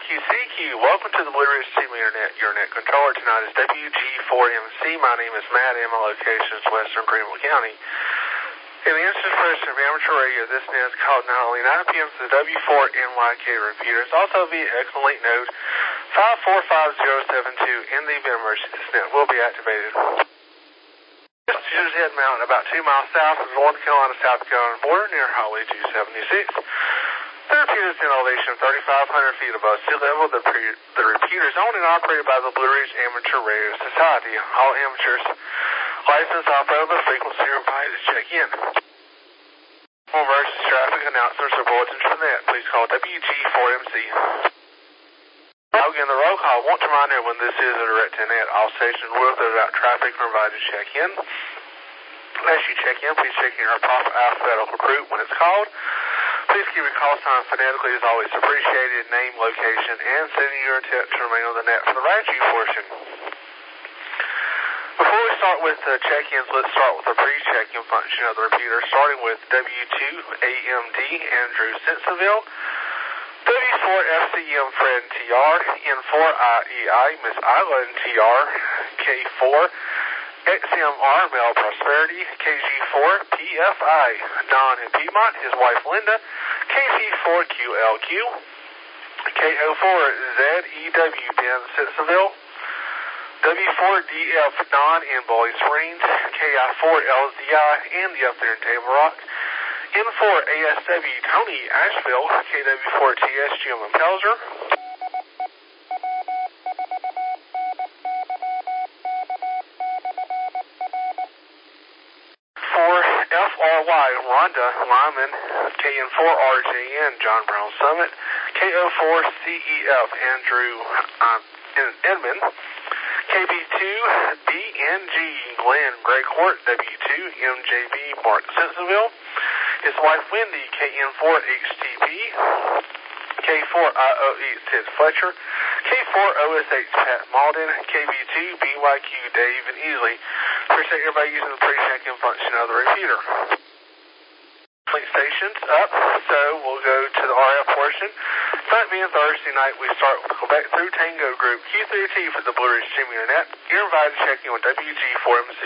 CQ. Welcome to the Blue Ridge Team Internet. Your net controller tonight is WG4MC. My name is Matt, and my location is Western Greenville County. In the instant expression of amateur radio, this net is called not only 9 p.m. to the W4NYK repeaters, also via excellent node 545072. In the event of emergency, this net will be activated. Passengers head mountain about 2 miles south of the North Carolina-South Carolina border near Highway 276. The repeater is in elevation 3,500 feet above sea level. The repeater is owned and operated by the Blue Ridge Amateur Radio Society. All amateurs licensed off-road the frequency are invited to check in. For emergency traffic announcements or bulletins from that, please call WG4MC. Now again, the roll call. I want to remind everyone this is a direct to net. All stations with or without traffic are invited to check in. As you check in, please check in our proper alphabetical group when it's called. Please keep your call sign phonetically as always appreciated, name, location, and sending your intent to remain on the net for the right-view portion. Before we start with the check-ins, let's start with the pre-check-in function of the repeater, starting with W2AMD Andrew Simpsonville, W4FCM Fred TR, N4IEI Miss Isla TR, K4 XMR Mel Prosperity, KG4 PFI Don in Piedmont, his wife Linda, KC4QLQ, KO4ZEW Ben Simpsonville, W4DF Don in Bowling Springs, KI4LZI and the up there in Table Rock, N4ASW Tony Asheville, KW4TS Jim and Pelzer, FRY Rhonda Lyman, KN4RJN John Brown Summit, KO4CEF Andrew Edmond, KB2BNG Glenn Greycourt, W2MJB Mark Simpsonville, his wife Wendy, KN4HTP, K4IOE Sid Fletcher, K4OSH Pat Malden, KB2BYQ Dave and Easley. Appreciate everybody using the pre-check-in function of the repeater. Link stations up, so we'll go to the RF portion. Tonight being Thursday night, we start with Quebec through Tango Group, Q3T for the Blue Ridge Team Internet. You're invited to check in with WG4MC.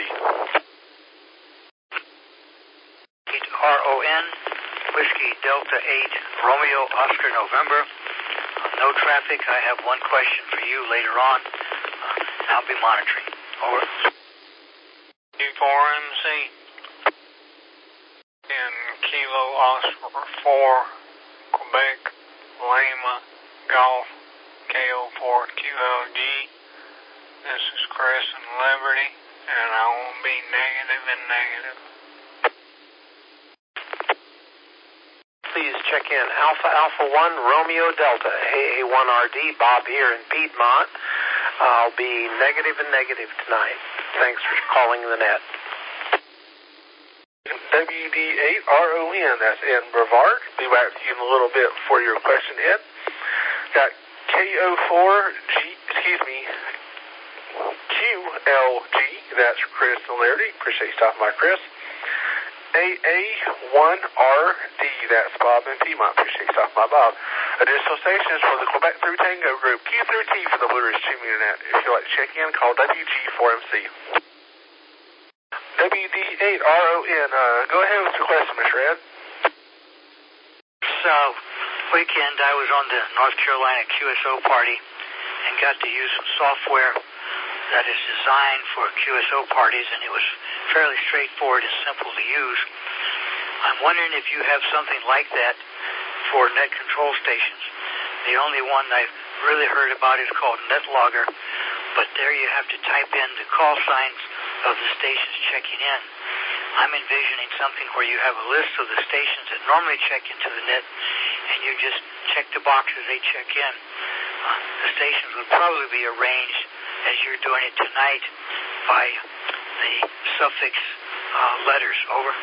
RON, Whiskey Delta 8, Romeo Oscar November. No traffic. I have one question for you later on. I'll be monitoring. Over. U4MC in Kilo Oscar 4, Quebec, Lima, Golf, KO4QLG. This is Chris and Liberty, and I won't be negative and negative. Please check in Alpha Alpha 1 Romeo Delta AA1RD Bob here in Piedmont. I'll be negative and negative tonight. Thanks for calling the net. WD8RON, that's Ed Brevard. Be back to you in a little bit for your question, Ed. Got QLG, that's Chris and Larry. Appreciate you stopping by, Chris. AA1RD, that's Bob and Piedmont. Appreciate you stopping by, Bob. Additional stations for the Quebec through Tango Group, Q3T for the Blue Ridge Team Internet. If you'd like to check in, call WG4MC. WD8RON, go ahead with your question, Mr. Ed. So, weekend I was on the North Carolina QSO party and got to use some software that is designed for QSO parties, and it was fairly straightforward and simple to use. I'm wondering if you have something like that for net control stations. The only one I've really heard about is called NetLogger, but there you have to type in the call signs of the stations checking in. I'm envisioning something where you have a list of the stations that normally check into the net, and you just check the boxes they check in. The stations would probably be arranged as you're doing it tonight by the suffix letters. Over.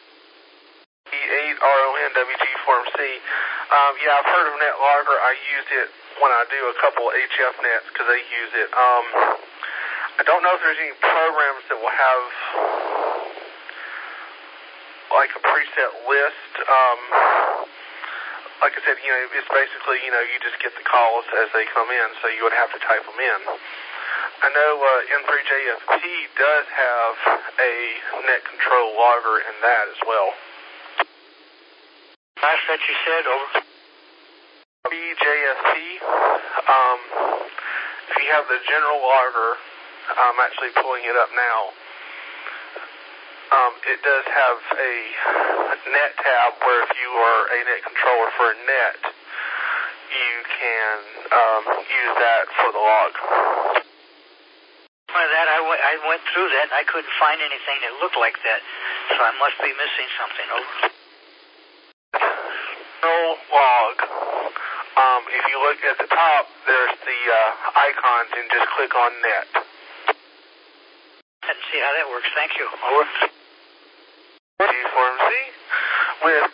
E8RON WG4MC. Yeah, I've heard of NetLogger. I use it when I do a couple of HF nets because they use it. I don't know if there's any programs that will have like a preset list. like I said, it's basically, you just get the calls as they come in, so you would have to type them in. I know N3JFP does have a net control logger in that as well. Last that you said, over. BJFP, if you have the general logger, I'm actually pulling it up now. It does have a net tab where if you are a net controller for a net, you can use that for the log. I went through that and I couldn't find anything that looked like that, so I must be missing something. Over. No log. If you look at the top, there's the icons and just click on net. Let's see how that works. Thank you. Over. G4MC with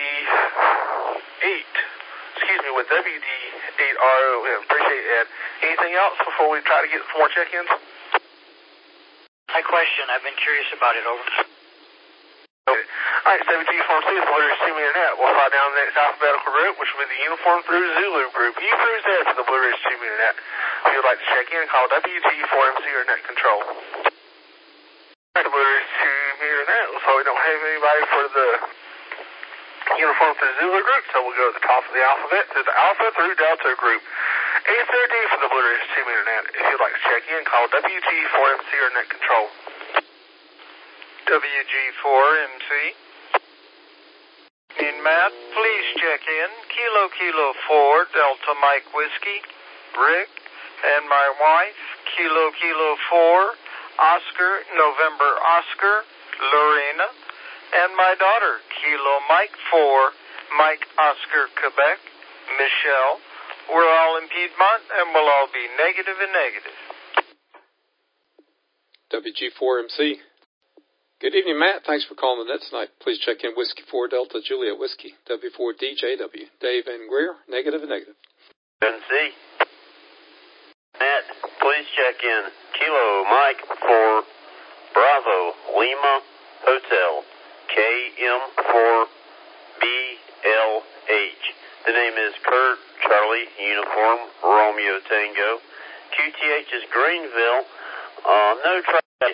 KD8. With WD8ROM. Appreciate it, Ed. Anything else before we try to get some more check-ins? My question. I've been curious about it. Over. Okay. All right, 7G4MC is the Blue Ridge Team Internet. We'll fly down the next alphabetical group, which will be the Uniform through Zulu group. U through Z for the Blue Ridge Team Internet. If you'd like to check in, call WG4MC or Net Control. All right, the Blue Ridge Team Internet. So we don't have anybody for the Uniform through Zulu group, so we'll go at the top of the alphabet through the Alpha through Delta group. A through D for the Blue Ridge Team Internet. If you'd like to check in, call WG4MC or Net Control. WG4MC. In Matt, please check in. Kilo 4, Delta Mike Whiskey, Rick, and my wife, Kilo 4, Oscar, November Oscar, Lorena, and my daughter, Kilo Mike 4, Mike Oscar Quebec, Michelle. We're all in Piedmont, and we'll all be negative and negative. WG4MC. Good evening, Matt. Thanks for calling the net tonight. Please check in Whiskey 4 Delta Juliet Whiskey, W4DJW. Dave and Greer, negative and negative. NC. Matt, please check in Kilo Mike 4 Bravo Lima Hotel, KM4BLH. The name is Kurt Charlie Uniform Romeo Tango. QTH is Greenville. No traffic.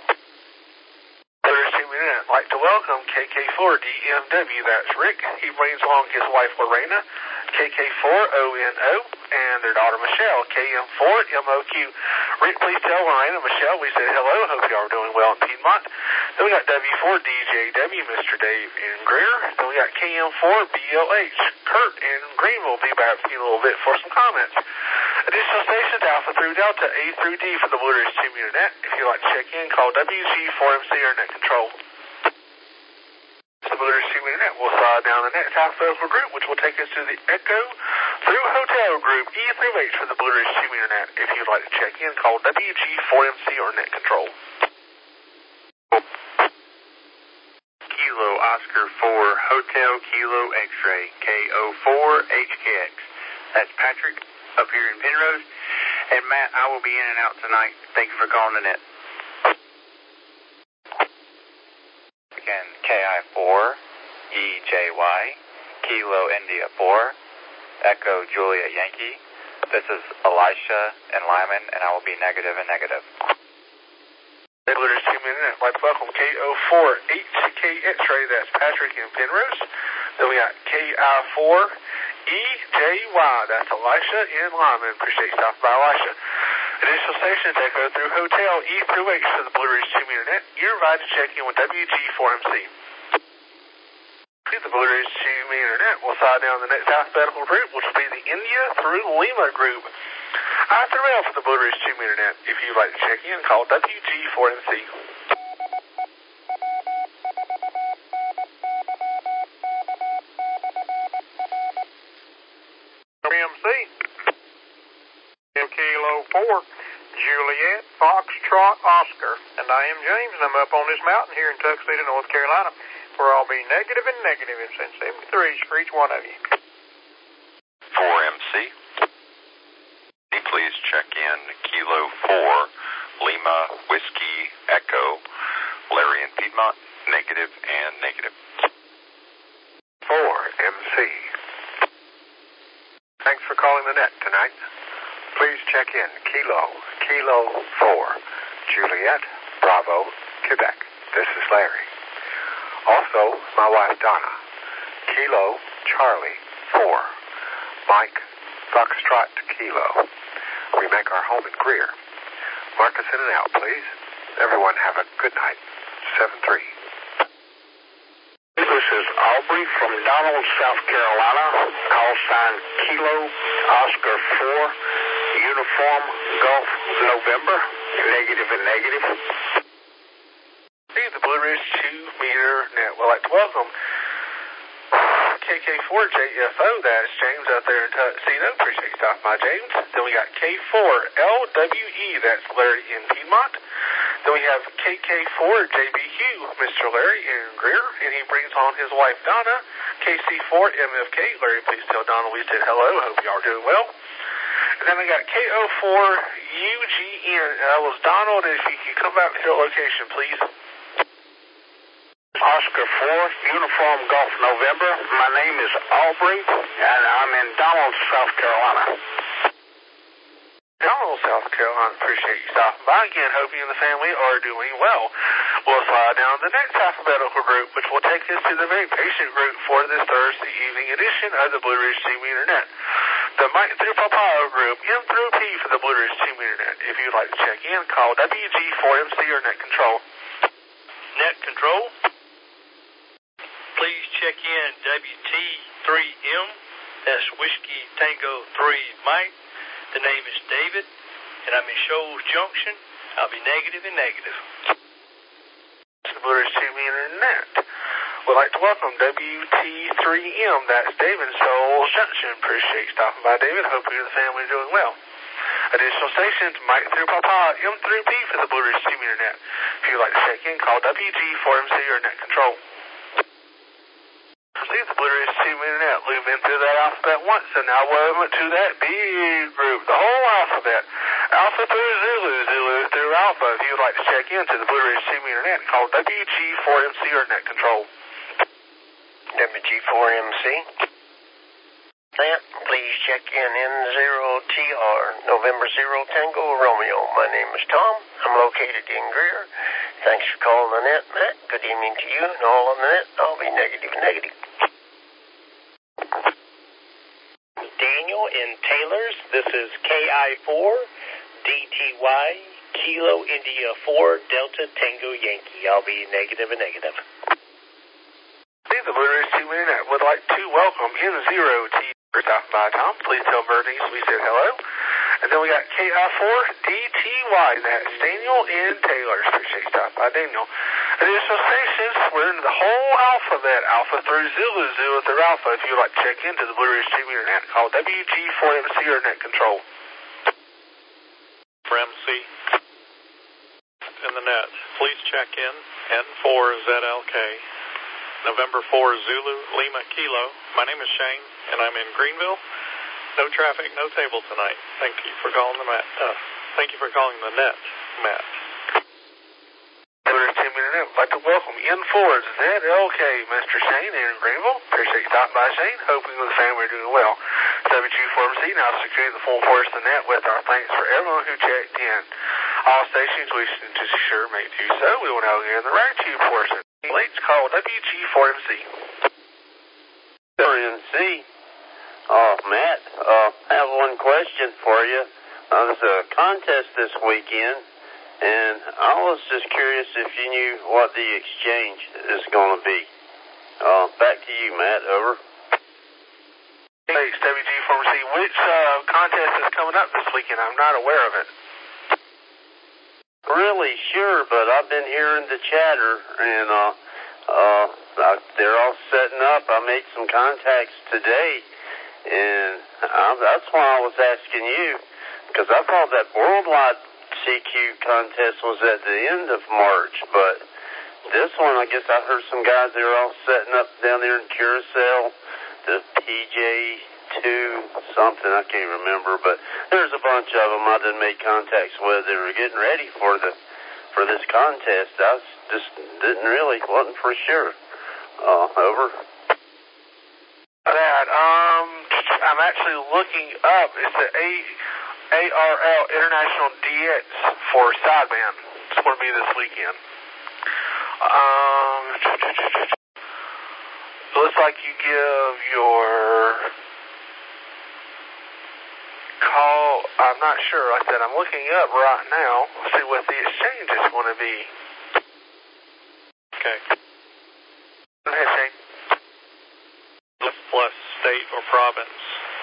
I'd like to welcome KK4DMW. That's Rick. He brings along his wife Lorena, KK4ONO, and their daughter Michelle, KM4MOQ. Rick, please tell Lorena, Michelle, we said hello. Hope you are doing well in Piedmont. Then we got W4DJW, Mr. Dave and Greer. Then we got KM4BLH. Kurt in Greenville will be back in a little bit for some comments. Additional stations, Alpha through Delta, A through D for the Blue Ridge Team Internet. If you'd like to check in, call WG4MC or Net Control. The Blue Ridge Team Internet will fly down the next alphabetical group, which will take us to the Echo through Hotel group, E through H for the Blue Ridge Team Internet. If you'd like to check in, call WG4MC or Net Control. Kilo Oscar 4 Hotel Kilo X-Ray, KO4HKX. That's Patrick up here in Penrose. And Matt, I will be in and out tonight. Thank you for calling the net. Again, KI4 EJY, Kilo India 4, Echo Julia Yankee. This is Elisha and Lyman, and I will be negative and negative. Blue Ridge Team Internet, I'd like to welcome KO4HK X-Ray. That's Patrick in Penrose. Then we got KI4EJY. That's Elisha in Lyman. Appreciate you stopping by, Elisha. Additional stations, Echo through Hotel, E through H for the Blue Ridge Team Internet. You're invited to check in with WG4MC. The Blue Ridge Team Internet will fly down the next alphabetical group, which will be the India through Lima group. I through L for the Blue Ridge Team Internet. If you'd like to check in, call WG4MC. Kilo 4, Juliet, Foxtrot, Oscar. And I am James, and I'm up on this mountain here in Tuxedo, North Carolina, where I'll be negative and negative in 73s for each one of you. 4MC. Please check in Kilo 4, Lima, Whiskey, Echo, Larry in Piedmont, negative and negative. 4MC. tonight. Please check in Kilo 4, Juliet, Bravo, Quebec. This is Larry. Also, my wife Donna, Kilo Charlie 4, Mike Foxtrot Kilo. We make our home in Greer. Mark us in and out, please. Everyone have a good night. 7-3. This is Aubrey from Donald, South Carolina. Call sign Kilo Oscar 4, Uniform Golf November, negative and negative. Hey, the Blue Ridge 2-meter net. We'd like to welcome KK4JFO. That's James out there in Tuxedo. Appreciate you stopping by, James. Then we got K4LWE. That's Larry in Piedmont. Then we have KK4JBQ, Mr. Larry in Greer, and he brings on his wife Donna. KC4MFK. Larry, please tell Donna we said hello. Hope y'all are doing well. And then we got KO4UGN. That was Donald. If you can come back to your location, please. Oscar 4, Uniform Golf November. My name is Aubrey, and I'm in Donald, South Carolina. Donald, South Carolina. Appreciate you stopping by again. Hope you and the family are doing well. We'll slide down the next alphabetical group, which will take us to the very patient group for this Thursday evening edition of the Blue Ridge 2-meter net. The Mike through Papaya group, M through P for the Blue Ridge 2-meter net. If you'd like to check in, call WG4MC or Net Control. Net Control. Please check in WT3M. That's Whiskey Tango 3 Mike. The name is David, and I'm in Shoals Junction. I'll be negative and negative. The Blue Ridge 2-meter net. We'd like to welcome WT3M. That's David, Shoals Junction. Appreciate you stopping by, David. Hope you and the family are doing well. Additional stations, Mike through Papa, M through P for the Blue Ridge 2-meter net. If you'd like to check in, call WG4MC or Net Control. See the Blue Ridge 2-meter net. We've been through that alphabet once, and now we went to that big group, the whole alphabet. Alpha through Zulu, Zulu through Alpha. If you'd like to check into the Blue Ridge 2-meter net, call WG4MC or Net Control. WG4MC. Net, please check in N0TR, November 0 Tango Romeo. My name is Tom. I'm located in Greer. Thanks for calling the net, Matt. Good evening to you and all on the net. I'll be negative and negative. Daniel in Taylor's. This is KI4 DTY Kilo India 4 Delta Tango Yankee. I'll be negative and negative. The Blue Ridge 2-meter net would like to welcome N0T. Stopping by, Tom. Please tell Bernice we said hello. And then we got KI4DTY. That's Daniel in Taylor. Appreciate you stopping by, Daniel. Additional stations, we're into the whole alphabet. Alpha through Zulu, Zulu through Alpha. If you'd like to check into the Blue Ridge 2-meter net, call WG4MC or Net Control. For MC in the net, please check in N4ZLK. November 4 Zulu Lima Kilo. My name is Shane, and I'm in Greenville. No traffic, no table tonight. Thank you for calling the net, Matt. Blue Ridge 2-meter net. I'd like to welcome N4ZLK, Mr. Shane in Greenville. Appreciate you stopping by, Shane. Hoping the family are doing well. WG4MC now securing the full force of the net with our thanks for everyone who checked in. All stations wishing to sure may do so. We will now get in the right tube portion. Let's call WG4MC. MC. Matt, I have one question for you. There's a contest this weekend, and I was just curious if you knew what the exchange is going to be. Back to you, Matt. Over. Thanks, WG4MC. Which contest is coming up this weekend? I'm not aware of it. Really sure, but I've been hearing the chatter, and they're all setting up. I made some contacts today, and that's why I was asking you, because I thought that worldwide CQ contest was at the end of March, but this one, I guess I heard some guys, they were all setting up down there in Curacao, the PJ2 something, I can't remember, but there's a bunch of them I done made contacts with. They were getting ready for this contest. I just wasn't for sure. Over. I'm I'm actually looking up. It's the ARL International DX for sideband. It's going to be this weekend. It looks like you give your call. I'm not sure. Like I said, I'm looking up right now. See what the exchange is going to be. Okay. Go ahead, Shane. Plus state or province.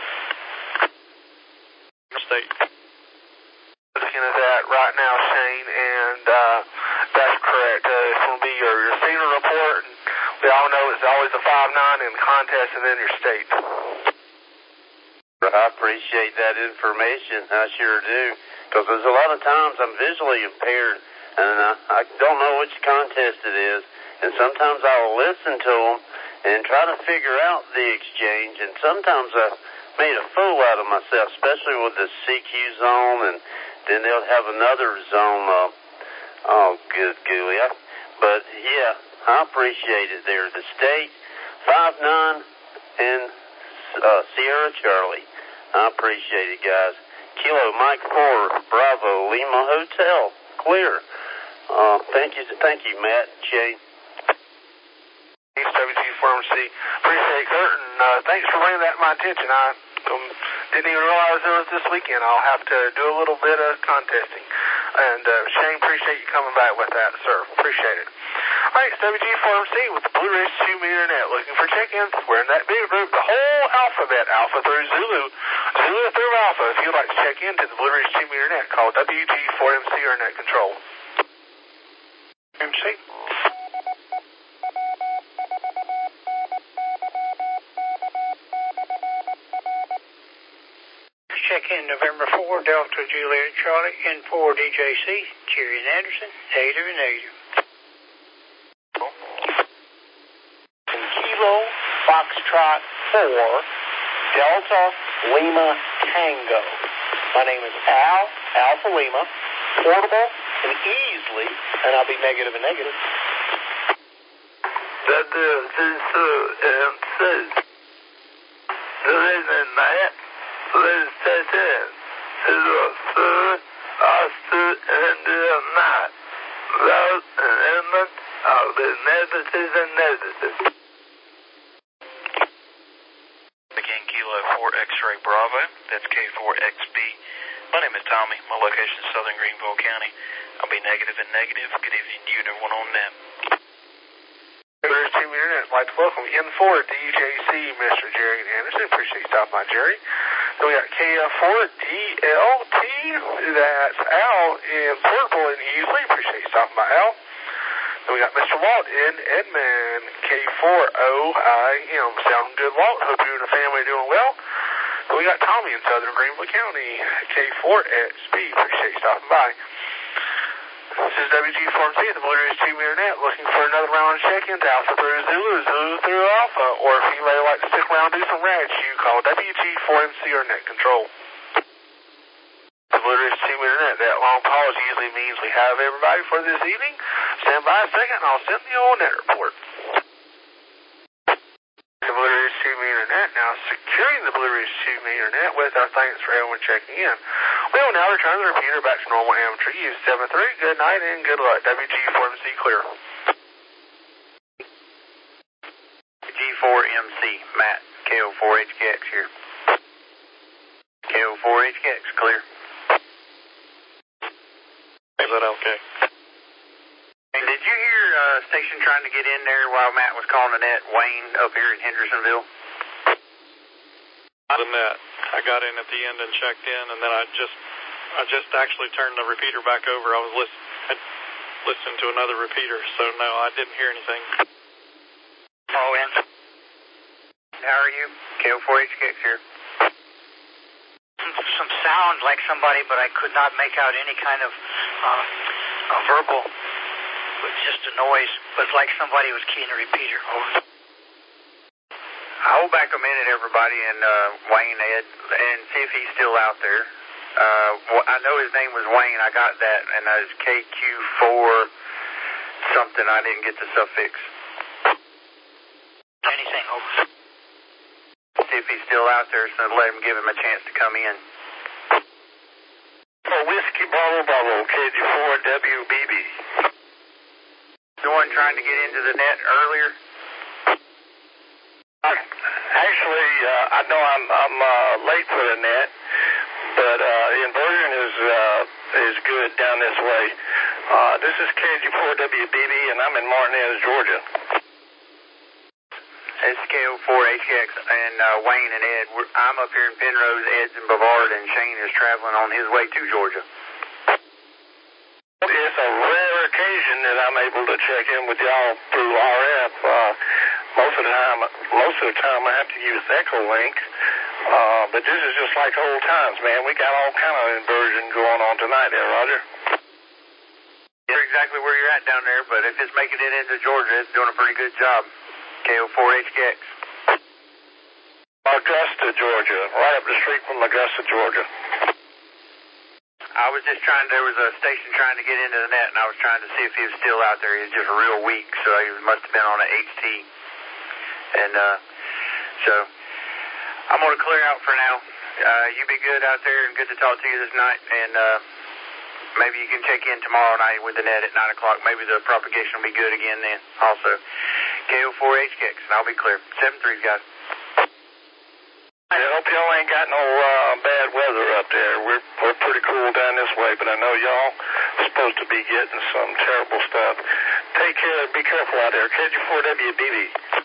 State. Looking at that right now, Shane, and that's correct. It's going to be your senior report. And we all know it's always a 5-9 in the contest and then your state. I appreciate that information. I sure do. Because there's a lot of times I'm visually impaired and I don't know which contest it is. And sometimes I'll listen to them and try to figure out the exchange. And sometimes I made a fool out of myself, especially with the CQ zone. And then they'll have another zone. Oh, good gooey. But yeah, I appreciate it there. The state, 5-9, and Sierra Charlie. I appreciate it, guys. Kilo Mike 4, Bravo, Lima Hotel, clear. Thank you, Matt, Shane. Thanks, WG4MC. Appreciate it, Kurt, and thanks for bringing that to my attention. I didn't even realize it was this weekend. I'll have to do a little bit of contesting. And Shane, appreciate you coming back with that, sir. Appreciate it. All right, it's WG4MC with the Blue Ridge 2 Meter Net. Looking for check-ins. We're in that big group, the whole alphabet, Alpha through Zulu, Zulu through Alpha. If you'd like to check into the Blue Ridge 2 Meter Net, call WG4MC or Net Control. MC. Check in November 4, Delta Juliet Charlie, N4 DJC, Jerry and Anderson, negative and negative. Kilo Foxtrot 4, Delta Lima Tango. My name is Al, Alpha Lima, portable and easily, and I'll be negative and negative. That is MC. Good evening, Matt. Please check in. 03 Oscar India 9. Loud and Edmund, I'll be negative and negative. Again, Kilo 4 X-Ray Bravo. That's K4XB. My name is Tommy. My location is Southern Greenville County. I'll be negative and negative. Good evening to you and everyone on net. There's 2 Meter Net. I'd like to welcome N4 DJC, Mr. Jerry Anderson. Appreciate you stopping by, Jerry. Then we got KF4 DLT. That's Al in Portable and Easley. Appreciate you stopping by, Al. Then we got Mr. Walt in Edmond, K4OIM. Sounding good, Walt. Hope you and the family are doing well. Then we got Tommy in Southern Greenville County, K4XB. Appreciate you stopping by. This is WG4MC at the Blue Ridge 2 Meter Net, looking for another round of check-ins, Alpha through Zulu, Zulu through Alpha, or if you may like to stick around and do some rads, you call WG4MC or Net Control. The Blue Ridge 2 Meter Net, that long pause usually means we have everybody for this evening. Stand by a second and I'll send the old net report. The Blue Ridge 2 Meter Net now securing the Blue Ridge 2 Meter Net with our thanks for everyone checking in. We will now return the repeater back to normal amateur use. 7-3, good night and good luck. WG4MC clear. G4MC, Matt, KO4HKX here. KO4HKX, clear. Is that okay? Hey, did you hear station trying to get in there while Matt was calling the net, Wayne up here in Hendersonville? The net. I got in at the end and checked in, and then I just actually turned the repeater back over. I was listening to another repeater, so no, I didn't hear anything. Oh, and how are you? KO4HKX here. Some sound like somebody, but I could not make out any kind of verbal. It was just a noise. It was like somebody was keying a repeater. Over. Hold back a minute, everybody, and Wayne, Ed, and see if he's still out there. I know his name was Wayne. I got that, and that was KQ4 something. I didn't get the suffix. Anything, over. see if he's still out there, so let him give him a chance to come in. Whiskey Bravo Bravo, KG4WBB. The one trying to get into the net earlier? Actually, I know I'm late for the net, but inversion is good down this way. This is KG4WBB, and I'm in Martinez, Georgia. It's KO4HX and Wayne and Ed. I'm up here in Penrose, Ed's in Bavard, and Shane is traveling on his way to Georgia. It's a rare occasion that I'm able to check in with y'all through RF. Most of the time I have to use Echolink, but this is just like old times, man. We got all kind of inversion going on tonight there, Roger. You're exactly where you're at down there, but if it's making it into Georgia, it's doing a pretty good job. KO4HX. Augusta, Georgia. Right up the street from Augusta, Georgia. I was just there was a station trying to get into the net, and I was trying to see if he was still out there. He was just real weak, so he must have been on an HT. And so I'm going to clear out for now. You be good out there, and good to talk to you this night. And maybe you can check in tomorrow night with the net at 9 o'clock. Maybe the propagation will be good again then also. KO4HX, and I'll be clear. 7-3, guys. I hope y'all ain't got no bad weather up there. We're pretty cool down this way, but I know y'all supposed to be getting some terrible stuff. Take care. Be careful out there. KG4WBB.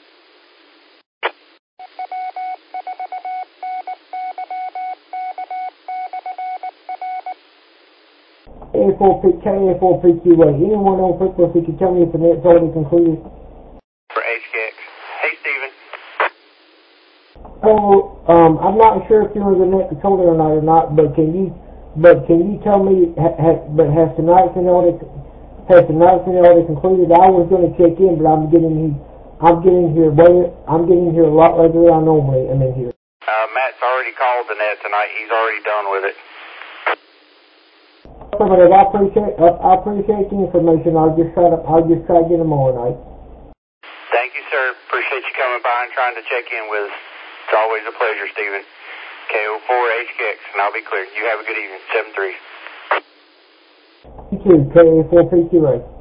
KA4PQA. Anyone on frequency can tell me if the net's already concluded? For HKX. Hey, Steven. So, I'm not sure if you're the net controller or not, but can you tell me, has tonight's already concluded? I was going to check in, but I'm getting here a lot later than I normally am in here. Matt's already called the net tonight. He's already done with it. I appreciate the information. I'll just try to get them all tonight. Thank you, sir. Appreciate you coming by and trying to check in with us. It's always a pleasure, Steven. KO4HX, and I'll be clear. You have a good evening. 7-3. You too, KA4PQA.